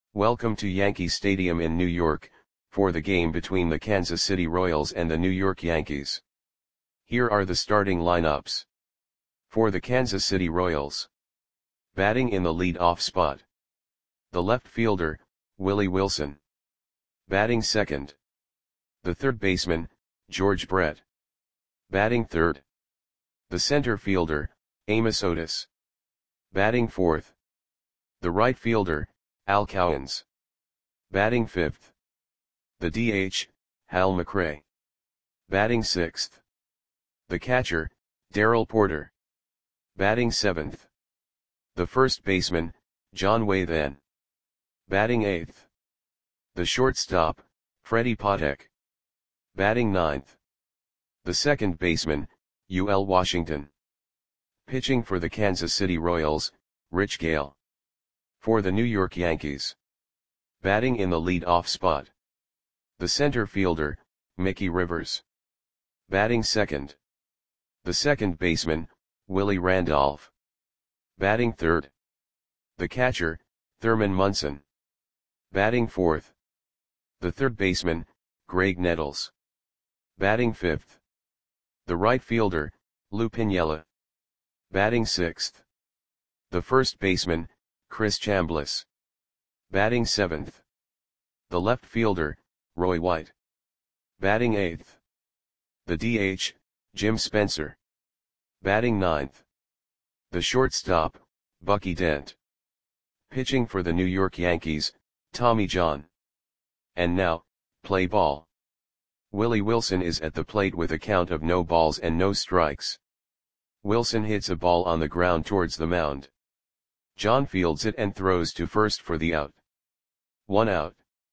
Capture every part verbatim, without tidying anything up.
Welcome to Yankee Stadium in New York, for the game between the Kansas City Royals and the New York Yankees. Here are the starting lineups. For the Kansas City Royals. Batting in the lead-off spot. The left fielder, Willie Wilson. Batting second. The third baseman, George Brett. Batting third. The center fielder, Amos Otis. Batting fourth. The right fielder, Al Cowens. Batting fifth. The D H, Hal McRae. Batting sixth. The catcher, Darrell Porter. Batting seventh. The first baseman, John Wathan. Batting eighth. The shortstop, Freddie Patek. Batting ninth. The second baseman, U L Washington. Pitching for the Kansas City Royals, Rich Gale. For the New York Yankees. Batting in the lead-off spot. The center fielder, Mickey Rivers. Batting second. The second baseman, Willie Randolph. Batting third. The catcher, Thurman Munson. Batting fourth. The third baseman, Graig Nettles. Batting fifth. The right fielder, Lou Piniella. Batting sixth. The first baseman, Chris Chambliss. Batting seventh. The left fielder, Roy White. Batting eighth. The D H, Jim Spencer. Batting ninth. The shortstop, Bucky Dent. Pitching for the New York Yankees, Tommy John. And now, play ball. Willie Wilson is at the plate with a count of no balls and no strikes. Wilson hits a ball on the ground towards the mound. John fields it and throws to first for the out. One out.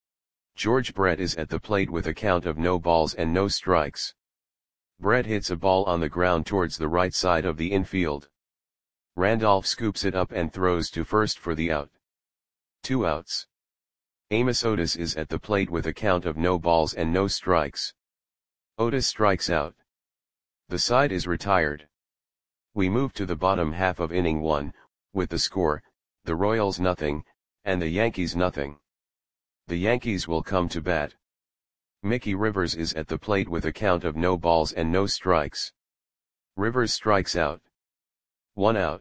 George Brett is at the plate with a count of no balls and no strikes. Brett hits a ball on the ground towards the right side of the infield. Randolph scoops it up and throws to first for the out. Two outs. Amos Otis is at the plate with a count of no balls and no strikes. Otis strikes out. The side is retired. We move to the bottom half of inning one, with the score, the Royals nothing, and the Yankees nothing. The Yankees will come to bat. Mickey Rivers is at the plate with a count of no balls and no strikes. Rivers strikes out. One out.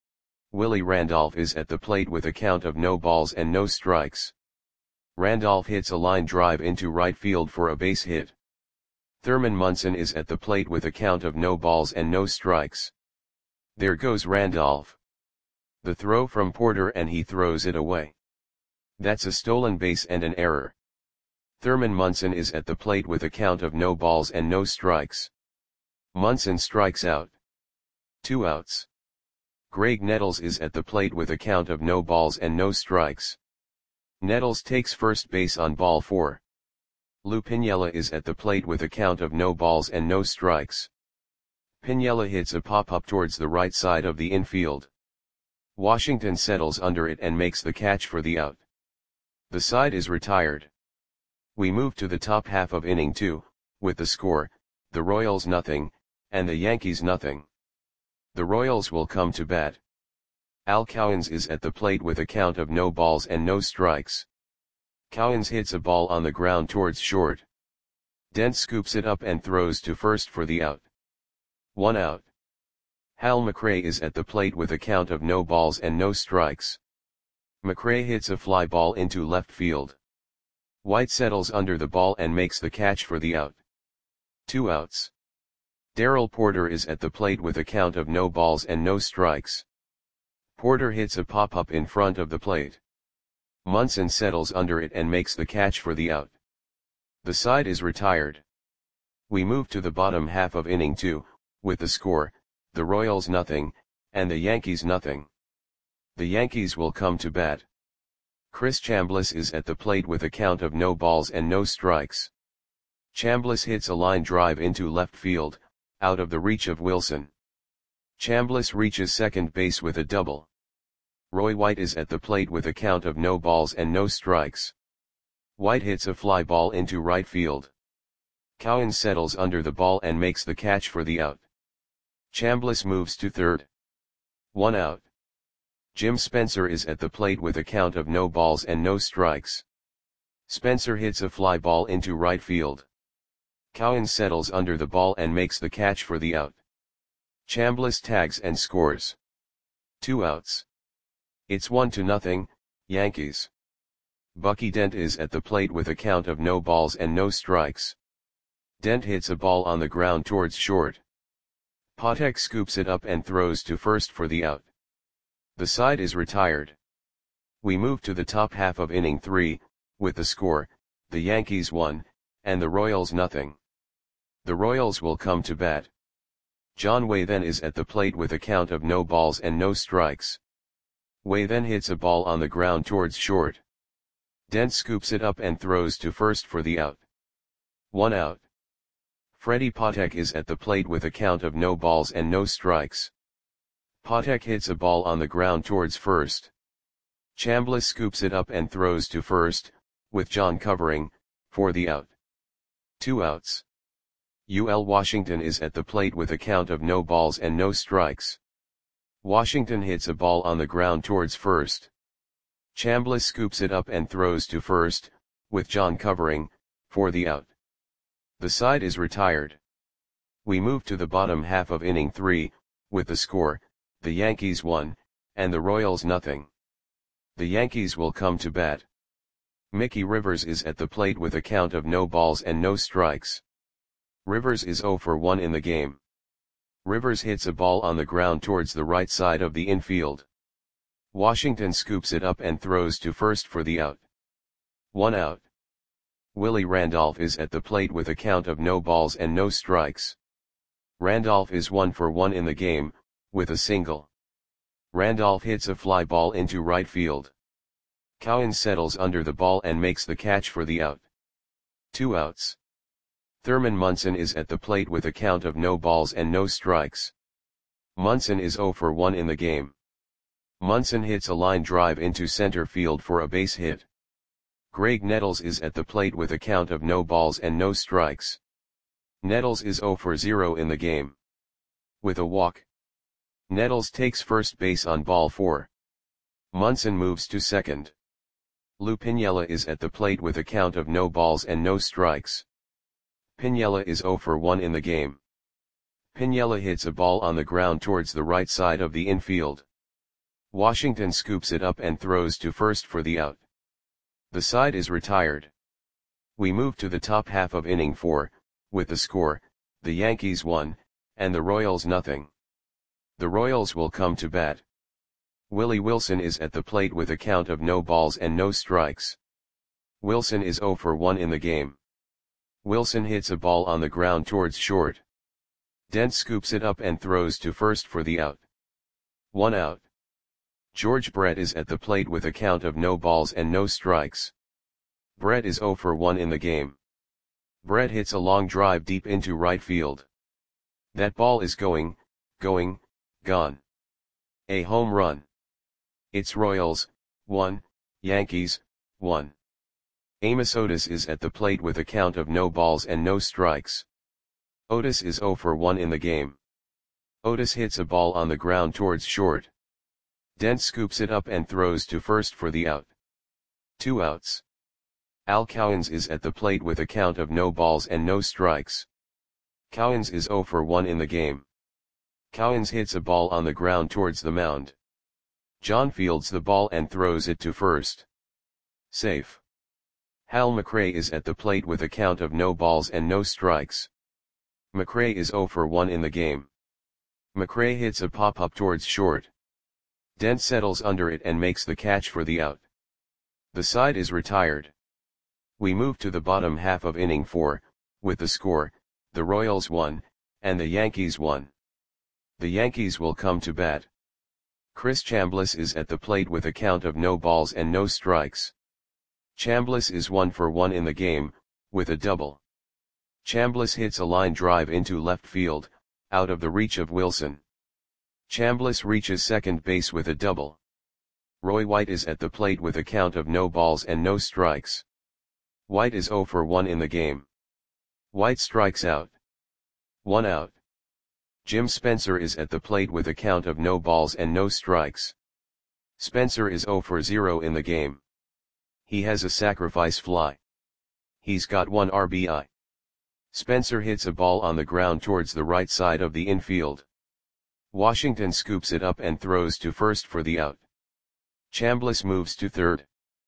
Willie Randolph is at the plate with a count of no balls and no strikes. Randolph hits a line drive into right field for a base hit. Thurman Munson is at the plate with a count of no balls and no strikes. There goes Randolph. The throw from Porter and he throws it away. That's a stolen base and an error. Thurman Munson is at the plate with a count of no balls and no strikes. Munson strikes out. Two outs. Graig Nettles is at the plate with a count of no balls and no strikes. Nettles takes first base on ball four. Lou Piniella is at the plate with a count of no balls and no strikes. Piniella hits a pop-up towards the right side of the infield. Washington settles under it and makes the catch for the out. The side is retired. We move to the top half of inning two, with the score, the Royals nothing, and the Yankees nothing. The Royals will come to bat. Al Cowens is at the plate with a count of no balls and no strikes. Cowens hits a ball on the ground towards short. Dent scoops it up and throws to first for the out. One out. Hal McRae is at the plate with a count of no balls and no strikes. McRae hits a fly ball into left field. White settles under the ball and makes the catch for the out. Two outs. Darrell Porter is at the plate with a count of no balls and no strikes. Porter hits a pop-up in front of the plate. Munson settles under it and makes the catch for the out. The side is retired. We move to the bottom half of inning two, with the score, the Royals nothing, and the Yankees nothing. The Yankees will come to bat. Chris Chambliss is at the plate with a count of no balls and no strikes. Chambliss hits a line drive into left field, out of the reach of Wilson. Chambliss reaches second base with a double. Roy White is at the plate with a count of no balls and no strikes. White hits a fly ball into right field. Cowens settles under the ball and makes the catch for the out. Chambliss moves to third. One out. Jim Spencer is at the plate with a count of no balls and no strikes. Spencer hits a fly ball into right field. Cowens settles under the ball and makes the catch for the out. Chambliss tags and scores. Two outs. It's one to nothing, Yankees. Bucky Dent is at the plate with a count of no balls and no strikes. Dent hits a ball on the ground towards short. Patek scoops it up and throws to first for the out. The side is retired. We move to the top half of inning three, with the score, the Yankees one, and the Royals nothing. The Royals will come to bat. John Way then is at the plate with a count of no balls and no strikes. Way then hits a ball on the ground towards short. Dent scoops it up and throws to first for the out. One out. Freddie Patek is at the plate with a count of no balls and no strikes. Patek hits a ball on the ground towards first. Chambliss scoops it up and throws to first, with John covering, for the out. Two outs. U L Washington is at the plate with a count of no balls and no strikes. Washington hits a ball on the ground towards first. Chambliss scoops it up and throws to first, with John covering, for the out. The side is retired. We move to the bottom half of inning three, with the score, the Yankees one, and the Royals nothing. The Yankees will come to bat. Mickey Rivers is at the plate with a count of no balls and no strikes. Rivers is oh for one in the game. Rivers hits a ball on the ground towards the right side of the infield. Washington scoops it up and throws to first for the out. One out. Willie Randolph is at the plate with a count of no balls and no strikes. Randolph is one for one in the game, with a single. Randolph hits a fly ball into right field. Cowens settles under the ball and makes the catch for the out. Two outs. Thurman Munson is at the plate with a count of no balls and no strikes. Munson is oh for one in the game. Munson hits a line drive into center field for a base hit. Greg Nettles is at the plate with a count of no balls and no strikes. Nettles is oh for zero in the game. With a walk. Nettles takes first base on ball four. Munson moves to second. Lou Piniella is at the plate with a count of no balls and no strikes. Piniella is oh for one in the game. Piniella hits a ball on the ground towards the right side of the infield. Washington scoops it up and throws to first for the out. The side is retired. We move to the top half of inning four, with the score, the Yankees one, and the Royals nothing. The Royals will come to bat. Willie Wilson is at the plate with a count of no balls and no strikes. Wilson is oh for one in the game. Wilson hits a ball on the ground towards short. Dent scoops it up and throws to first for the out. One out. George Brett is at the plate with a count of no balls and no strikes. Brett is oh for one in the game. Brett hits a long drive deep into right field. That ball is going, going, gone. A home run. It's Royals, one, Yankees, one. Amos Otis is at the plate with a count of no balls and no strikes. Otis is oh for one in the game. Otis hits a ball on the ground towards short. Dent scoops it up and throws to first for the out. Two outs. Al Cowens is at the plate with a count of no balls and no strikes. Cowens is oh for one in the game. Cowens hits a ball on the ground towards the mound. John fields the ball and throws it to first. Safe. Hal McRae is at the plate with a count of no balls and no strikes. McRae is oh for one in the game. McRae hits a pop-up towards short. Dent settles under it and makes the catch for the out. The side is retired. We move to the bottom half of inning four, with the score, the Royals one, and the Yankees one. The Yankees will come to bat. Chris Chambliss is at the plate with a count of no balls and no strikes. Chambliss is one for one in the game, with a double. Chambliss hits a line drive into left field, out of the reach of Wilson. Chambliss reaches second base with a double. Roy White is at the plate with a count of no balls and no strikes. White is oh for one in the game. White strikes out. One out. Jim Spencer is at the plate with a count of no balls and no strikes. Spencer is zero for zero in the game. He has a sacrifice fly. He's got one R B I. Spencer hits a ball on the ground towards the right side of the infield. Washington scoops it up and throws to first for the out. Chambliss moves to third.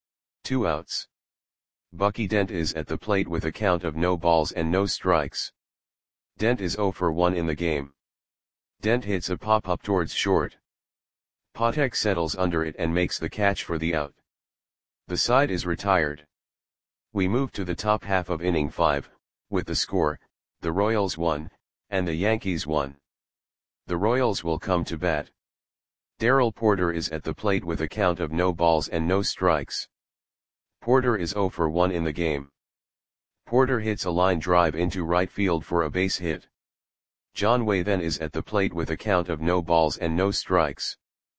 Two outs. Bucky Dent is at the plate with a count of no balls and no strikes. Dent is zero for one in the game. Dent hits a pop-up towards short. Patek settles under it and makes the catch for the out. The side is retired. We move to the top half of inning five, with the score, the Royals won, and the Yankees won. The Royals will come to bat. Darrell Porter is at the plate with a count of no balls and no strikes. Porter is zero for one in the game. Porter hits a line drive into right field for a base hit. John Way then is at the plate with a count of no balls and no strikes.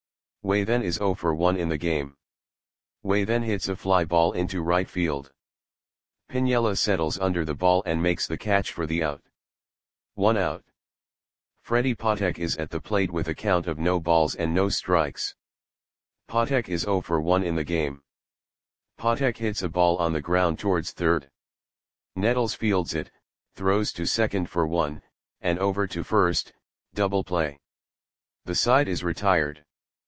Way then is zero for one in the game. Way then hits a fly ball into right field. Piniella settles under the ball and makes the catch for the out. One out. Freddie Patek is at the plate with a count of no balls and no strikes. Patek is zero for one in the game. Patek hits a ball on the ground towards third. Nettles fields it, throws to second for one, and over to first, double play. The side is retired.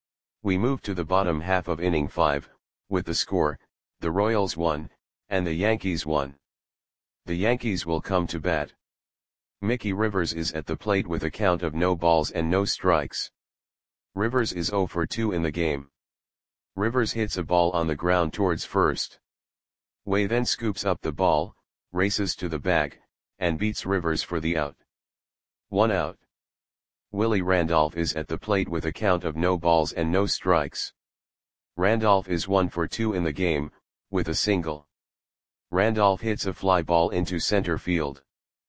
We move to the bottom half of inning five, with the score, the Royals won, and the Yankees won. The Yankees will come to bat. Mickey Rivers is at the plate with a count of no balls and no strikes. Rivers is zero for two in the game. Rivers hits a ball on the ground towards first. Way then scoops up the ball, races to the bag, and beats Rivers for the out. One out. Willie Randolph is at the plate with a count of no balls and no strikes. Randolph is one for two in the game, with a single. Randolph hits a fly ball into center field.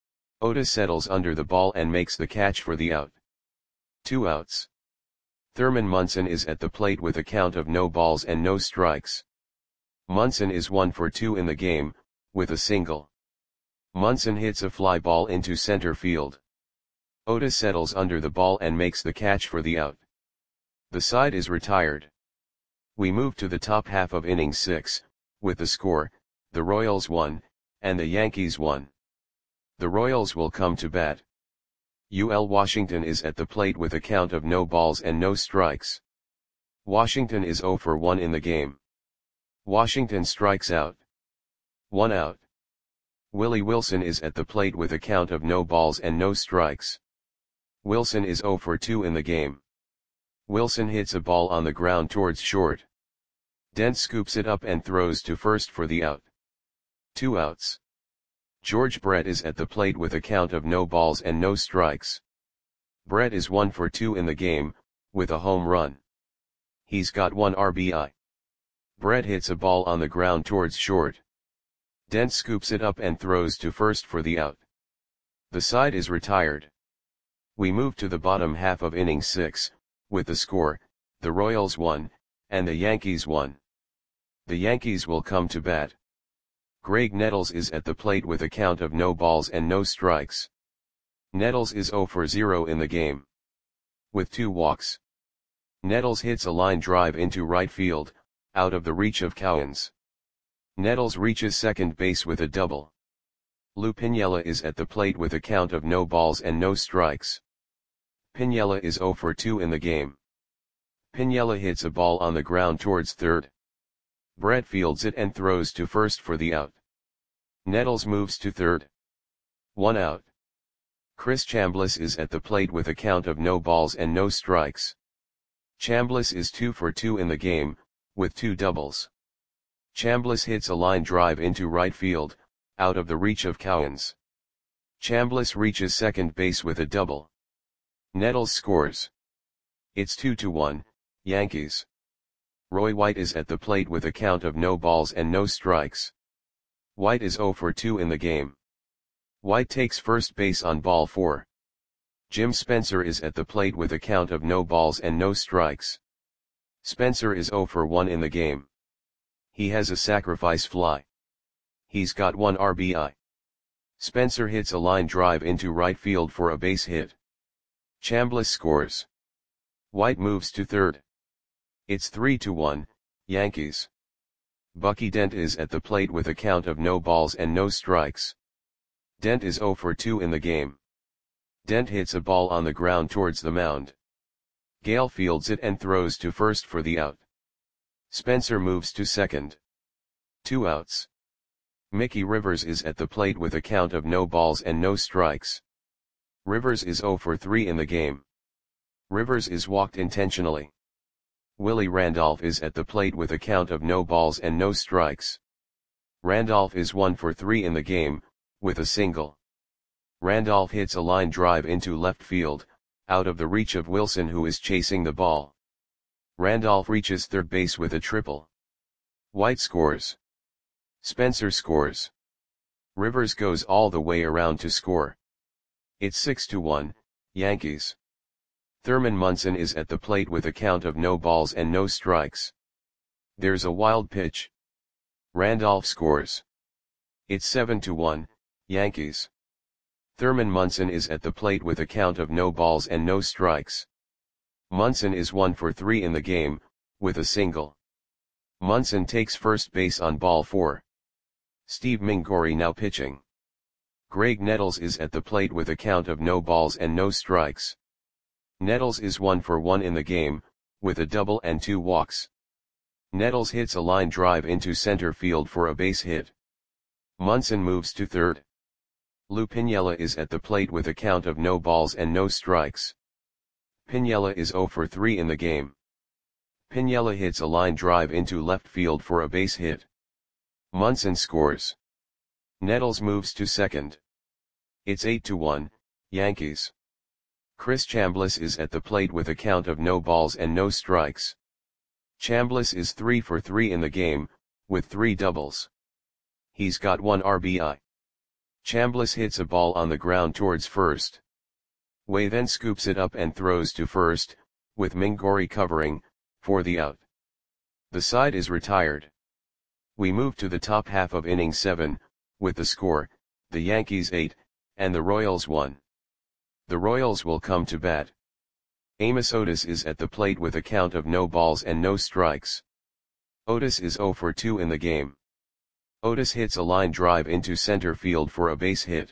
Otis settles under the ball and makes the catch for the out. Two outs. Thurman Munson is at the plate with a count of no balls and no strikes. Munson is one for two in the game, with a single. Munson hits a fly ball into center field. Otis settles under the ball and makes the catch for the out. The side is retired. We move to the top half of inning six, with the score, the Royals won, and the Yankees won. The Royals will come to bat. U L Washington is at the plate with a count of no balls and no strikes. Washington is zero for one in the game. Washington strikes out. One out. Willie Wilson is at the plate with a count of no balls and no strikes. Wilson is zero for two in the game. Wilson hits a ball on the ground towards short. Dent scoops it up and throws to first for the out. Two outs. George Brett is at the plate with a count of no balls and no strikes. Brett is one for two in the game, with a home run. He's got one R B I. Brett hits a ball on the ground towards short. Dent scoops it up and throws to first for the out. The side is retired. We move to the bottom half of inning six, with the score, the Royals won, and the Yankees won. The Yankees will come to bat. Greg Nettles is at the plate with a count of no balls and no strikes. Nettles is zero for zero in the game. With two walks. Nettles hits a line drive into right field, out of the reach of Cowens. Nettles reaches second base with a double. Lou Piniella is at the plate with a count of no balls and no strikes. Piniella is zero for two in the game. Piniella hits a ball on the ground towards third. Brett fields it and throws to first for the out. Nettles moves to third. One out. Chris Chambliss is at the plate with a count of no balls and no strikes. Chambliss is two for two in the game, with two doubles. Chambliss hits a line drive into right field, out of the reach of Cowens. Chambliss reaches second base with a double. Nettles scores. It's two to one, Yankees. Roy White is at the plate with a count of no balls and no strikes. White is zero for two in the game. White takes first base on ball four. Jim Spencer is at the plate with a count of no balls and no strikes. Spencer is zero for one in the game. He has a sacrifice fly. He's got one R B I. Spencer hits a line drive into right field for a base hit. Chambliss scores. White moves to third. It's three to one, Yankees. Bucky Dent is at the plate with a count of no balls and no strikes. Dent is oh for two in the game. Dent hits a ball on the ground towards the mound. Gale fields it and throws to first for the out. Spencer moves to second. Two outs. Mickey Rivers is at the plate with a count of no balls and no strikes. Rivers is oh for three in the game. Rivers is walked intentionally. Willie Randolph is at the plate with a count of no balls and no strikes. Randolph is one for three in the game, with a single. Randolph hits a line drive into left field, out of the reach of Wilson, who is chasing the ball. Randolph reaches third base with a triple. White scores. Spencer scores. Rivers goes all the way around to score. It's six to one, Yankees. Thurman Munson is at the plate with a count of no balls and no strikes. There's a wild pitch. Randolph scores. It's seven to one, Yankees. Thurman Munson is at the plate with a count of no balls and no strikes. Munson is one for three in the game, with a single. Munson takes first base on ball four. Steve Mingori now pitching. Greg Nettles is at the plate with a count of no balls and no strikes. Nettles is one for one in the game, with a double and two walks. Nettles hits a line drive into center field for a base hit. Munson moves to third. Lou Piniella is at the plate with a count of no balls and no strikes. Piniella is oh for three in the game. Piniella hits a line drive into left field for a base hit. Munson scores. Nettles moves to second. It's eight to one, Yankees. Chris Chambliss is at the plate with a count of no balls and no strikes. Chambliss is three for three in the game, with three doubles. He's got one R B I. Chambliss hits a ball on the ground towards first. Way then scoops it up and throws to first, with Mingori covering, for the out. The side is retired. We move to the top half of inning seven, with the score, the Yankees eight, and the Royals one. The Royals will come to bat. Amos Otis is at the plate with a count of no balls and no strikes. Otis is oh for two in the game. Otis hits a line drive into center field for a base hit.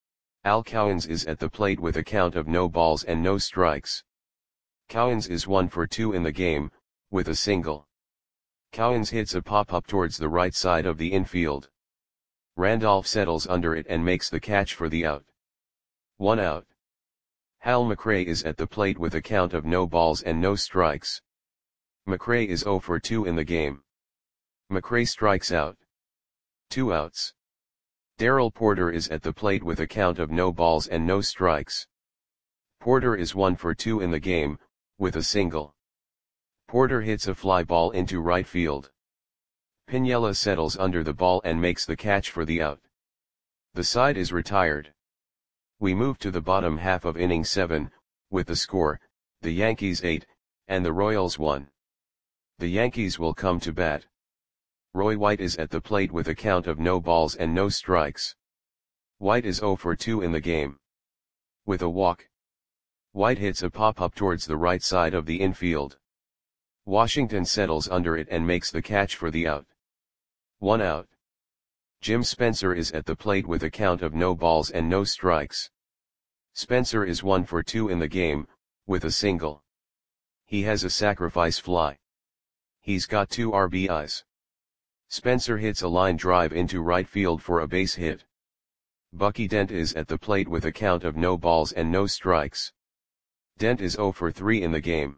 Al Cowens is at the plate with a count of no balls and no strikes. Cowens is one for two in the game, with a single. Cowens hits a pop-up towards the right side of the infield. Randolph settles under it and makes the catch for the out. One out. Hal McRae is at the plate with a count of no balls and no strikes. McRae is oh for two in the game. McRae strikes out. Two outs. Darrell Porter is at the plate with a count of no balls and no strikes. Porter is one for two in the game, with a single. Porter hits a fly ball into right field. Piniella settles under the ball and makes the catch for the out. The side is retired. We move to the bottom half of inning seven, with the score, the Yankees eight, and the Royals one. The Yankees will come to bat. Roy White is at the plate with a count of no balls and no strikes. White is oh for two in the game. With a walk. White hits a pop-up towards the right side of the infield. Washington settles under it and makes the catch for the out. One out. Jim Spencer is at the plate with a count of no balls and no strikes. Spencer is one for two in the game, with a single. He has a sacrifice fly. He's got two R B Is. Spencer hits a line drive into right field for a base hit. Bucky Dent is at the plate with a count of no balls and no strikes. Dent is oh for three in the game.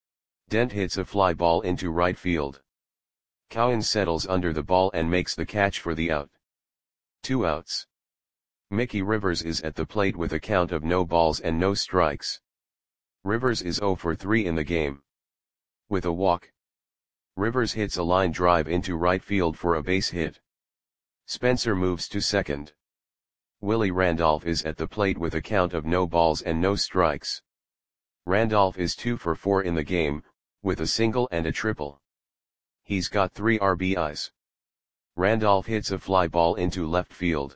Dent hits a fly ball into right field. Cowens settles under the ball and makes the catch for the out. Two outs. Mickey Rivers is at the plate with a count of no balls and no strikes. Rivers is oh for three in the game. With a walk. Rivers hits a line drive into right field for a base hit. Spencer moves to second. Willie Randolph is at the plate with a count of no balls and no strikes. Randolph is two for four in the game, with a single and a triple. He's got three R B Is. Randolph hits a fly ball into left field.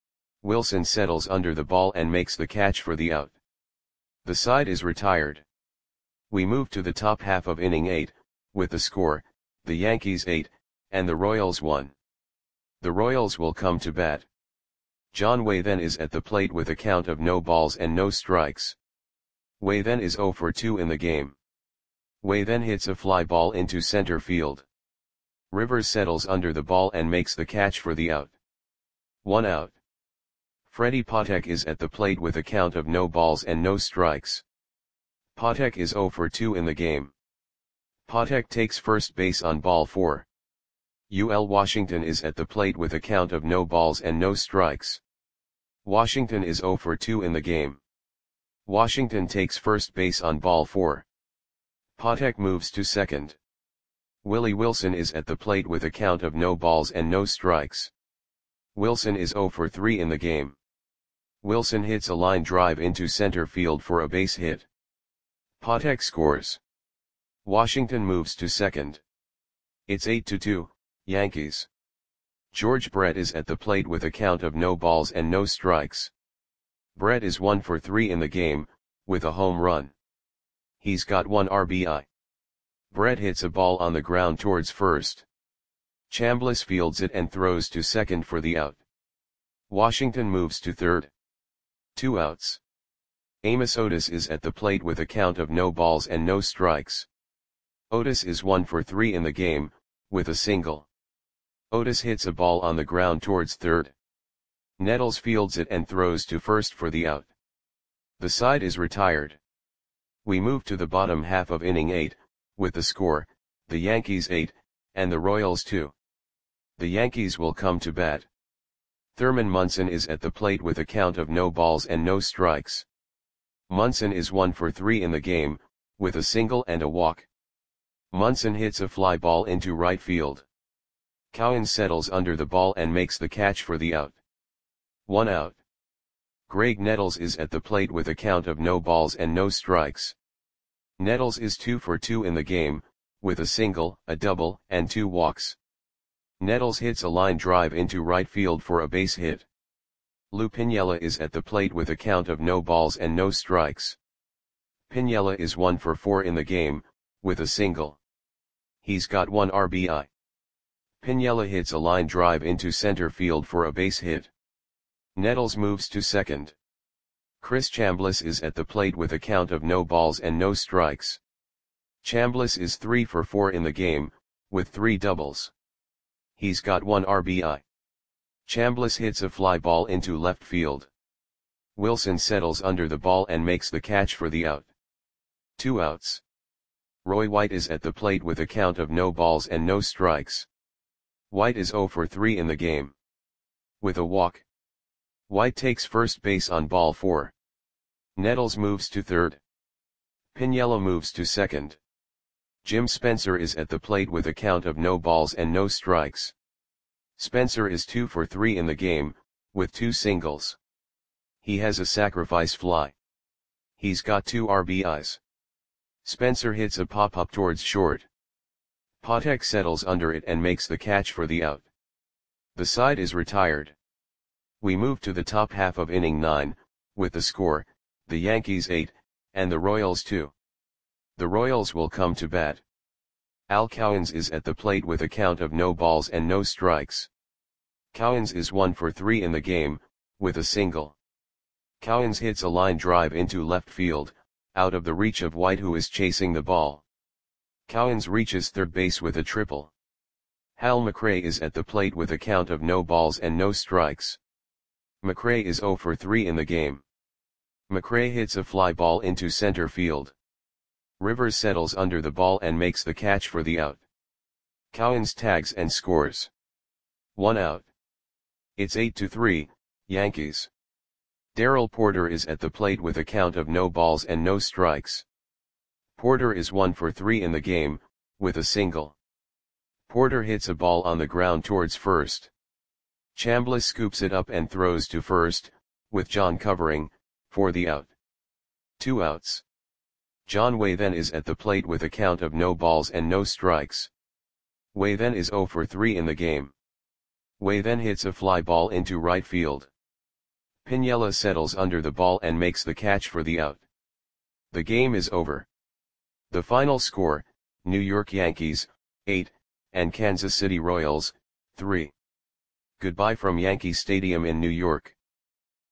Wilson settles under the ball and makes the catch for the out. The side is retired. We move to the top half of inning eight, with the score, the Yankees eight, and the Royals one. The Royals will come to bat. John Way then is at the plate with a count of no balls and no strikes. Way then is oh for two in the game. Way then hits a fly ball into center field. Rivers settles under the ball and makes the catch for the out. One out. Freddie Patek is at the plate with a count of no balls and no strikes. Patek is oh for two in the game. Patek takes first base on ball four. U L Washington is at the plate with a count of no balls and no strikes. Washington is oh for two in the game. Washington takes first base on ball four. Patek moves to second. Willie Wilson is at the plate with a count of no balls and no strikes. Wilson is oh for three in the game. Wilson hits a line drive into center field for a base hit. Patek scores. Washington moves to second. It's eight to two, Yankees. George Brett is at the plate with a count of no balls and no strikes. Brett is one for three in the game, with a home run. He's got one R B I. Brett hits a ball on the ground towards first. Chambliss fields it and throws to second for the out. Washington moves to third. Two outs. Amos Otis is at the plate with a count of no balls and no strikes. Otis is one for three in the game, with a single. Otis hits a ball on the ground towards third. Nettles fields it and throws to first for the out. The side is retired. We move to the bottom half of inning eight, with the score, the Yankees eight, and the Royals two. The Yankees will come to bat. Thurman Munson is at the plate with a count of no balls and no strikes. Munson is one for three in the game, with a single and a walk. Munson hits a fly ball into right field. Cowan settles under the ball and makes the catch for the out. One out. Greg Nettles is at the plate with a count of no balls and no strikes. Nettles is two for two in the game, with a single, a double, and two walks. Nettles hits a line drive into right field for a base hit. Lou Piniella is at the plate with a count of no balls and no strikes. Piniella is one for four in the game, with a single. He's got one R B I. Piniella hits a line drive into center field for a base hit. Nettles moves to second. Chris Chambliss is at the plate with a count of no balls and no strikes. Chambliss is three for four in the game, with three doubles. He's got one R B I. Chambliss hits a fly ball into left field. Wilson settles under the ball and makes the catch for the out. Two outs. Roy White is at the plate with a count of no balls and no strikes. White is oh for three in the game. With a walk. White takes first base on ball four. Nettles moves to third. Piniella moves to second. Jim Spencer is at the plate with a count of no balls and no strikes. Spencer is two for three in the game, with two singles. He has a sacrifice fly. He's got two R B Is. Spencer hits a pop-up towards short. Patek settles under it and makes the catch for the out. The side is retired. We move to the top half of inning nine, with the score, the Yankees eight, and the Royals two. The Royals will come to bat. Al Cowens is at the plate with a count of no balls and no strikes. Cowens is one for three in the game, with a single. Cowens hits a line drive into left field, out of the reach of White who is chasing the ball. Cowens reaches third base with a triple. Hal McRae is at the plate with a count of no balls and no strikes. McRae is oh for three in the game. McRae hits a fly ball into center field. Rivers settles under the ball and makes the catch for the out. Cowens tags and scores. One out. It's eight to three, Yankees. Darrell Porter is at the plate with a count of no balls and no strikes. Porter is one for three in the game, with a single. Porter hits a ball on the ground towards first. Chambliss scoops it up and throws to first, with John covering, for the out. Two outs. John Way then is at the plate with a count of no balls and no strikes. Way then is oh for three in the game. Way then hits a fly ball into right field. Piniella settles under the ball and makes the catch for the out. The game is over. The final score, New York Yankees, eight, and Kansas City Royals, three. Goodbye from Yankee Stadium in New York.